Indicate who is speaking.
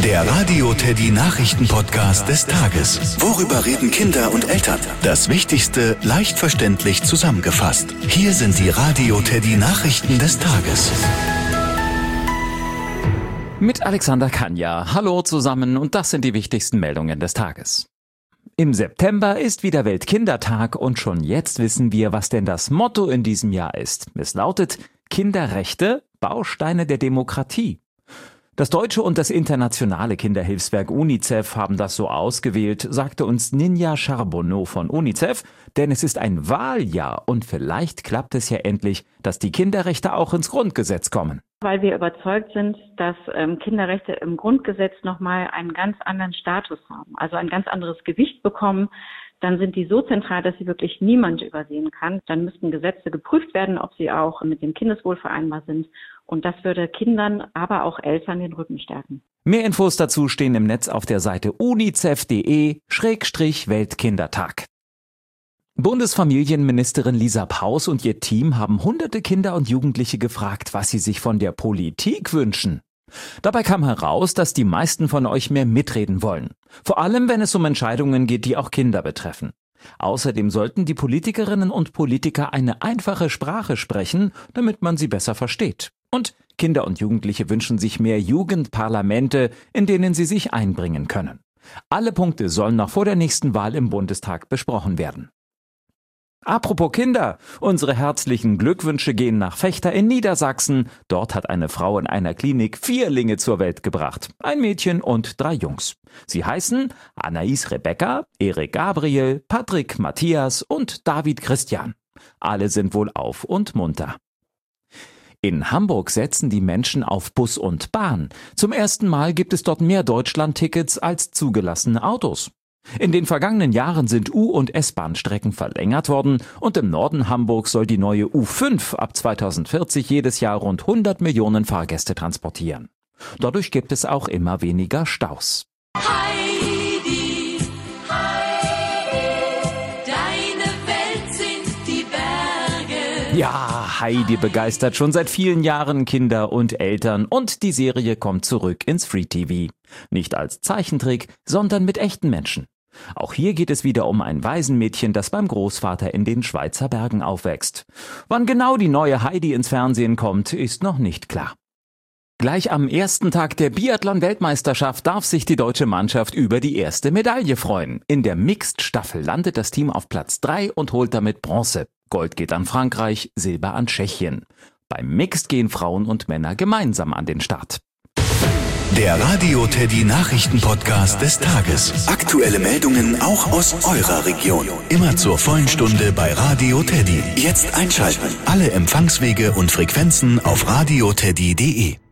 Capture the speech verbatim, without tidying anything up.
Speaker 1: Der Radio Teddy Nachrichten-Podcast des Tages. Worüber reden Kinder und Eltern? Das Wichtigste leicht verständlich zusammengefasst. Hier sind die Radio Teddy Nachrichten des Tages.
Speaker 2: Mit Alexander Kanja. Hallo zusammen und das sind die wichtigsten Meldungen des Tages. Im September ist wieder Weltkindertag und schon jetzt wissen wir, was denn das Motto in diesem Jahr ist. Es lautet Kinderrechte, Bausteine der Demokratie. Das deutsche und das internationale Kinderhilfswerk UNICEF haben das so ausgewählt, sagte uns Ninja Charbonneau von UNICEF, denn es ist ein Wahljahr und vielleicht klappt es ja endlich, dass die Kinderrechte auch ins Grundgesetz kommen.
Speaker 3: Weil wir überzeugt sind, dass ähm, Kinderrechte im Grundgesetz nochmal einen ganz anderen Status haben, also ein ganz anderes Gewicht bekommen. Dann sind die so zentral, dass sie wirklich niemand übersehen kann. Dann müssten Gesetze geprüft werden, ob sie auch mit dem Kindeswohl vereinbar sind. Und das würde Kindern, aber auch Eltern den Rücken stärken.
Speaker 2: Mehr Infos dazu stehen im Netz auf der Seite unicef.de Schrägstrich Weltkindertag. Bundesfamilienministerin Lisa Paus und ihr Team haben hunderte Kinder und Jugendliche gefragt, was sie sich von der Politik wünschen. Dabei kam heraus, dass die meisten von euch mehr mitreden wollen. Vor allem, wenn es um Entscheidungen geht, die auch Kinder betreffen. Außerdem sollten die Politikerinnen und Politiker eine einfache Sprache sprechen, damit man sie besser versteht. Und Kinder und Jugendliche wünschen sich mehr Jugendparlamente, in denen sie sich einbringen können. Alle Punkte sollen noch vor der nächsten Wahl im Bundestag besprochen werden. Apropos Kinder, unsere herzlichen Glückwünsche gehen nach Vechta in Niedersachsen. Dort hat eine Frau in einer Klinik Vierlinge zur Welt gebracht. Ein Mädchen und drei Jungs. Sie heißen Anais Rebecca, Erik Gabriel, Patrick Matthias und David Christian. Alle sind wohl auf und munter. In Hamburg setzen die Menschen auf Bus und Bahn. Zum ersten Mal gibt es dort mehr Deutschland-Tickets als zugelassene Autos. In den vergangenen Jahren sind U- und S-Bahn-Strecken verlängert worden und im Norden Hamburgs soll die neue U fünf ab zweitausendvierzig jedes Jahr rund hundert Millionen Fahrgäste transportieren. Dadurch gibt es auch immer weniger Staus.
Speaker 4: Heidi, Heidi, deine Welt sind die Berge.
Speaker 2: Ja, Heidi begeistert schon seit vielen Jahren Kinder und Eltern und die Serie kommt zurück ins Free-T V. Nicht als Zeichentrick, sondern mit echten Menschen. Auch hier geht es wieder um ein Waisenmädchen, das beim Großvater in den Schweizer Bergen aufwächst. Wann genau die neue Heidi ins Fernsehen kommt, ist noch nicht klar. Gleich am ersten Tag der Biathlon-Weltmeisterschaft darf sich die deutsche Mannschaft über die erste Medaille freuen. In der Mixed-Staffel landet das Team auf Platz drei und holt damit Bronze. Gold geht an Frankreich, Silber an Tschechien. Beim Mixed gehen Frauen und Männer gemeinsam an den Start.
Speaker 1: Der Radio Teddy Nachrichten-Podcast des Tages. Aktuelle Meldungen auch aus eurer Region. Immer zur vollen Stunde bei Radio Teddy. Jetzt einschalten. Alle Empfangswege und Frequenzen auf radioteddy punkt de.